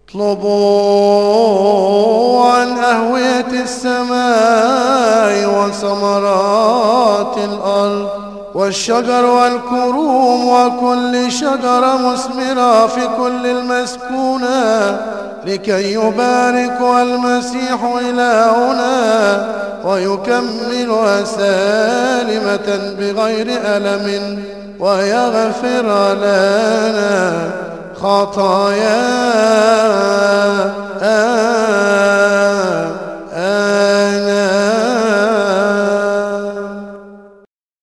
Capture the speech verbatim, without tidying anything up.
اطلبوا عن أهوية السماء وثمرات الأرض والشجر والكروم وكل شجرة مثمرة في كل المسكونة، لكي يباركها المسيح إلهنا ويكملها سالمة بغير ألم، ويغفر لنا خطايانا.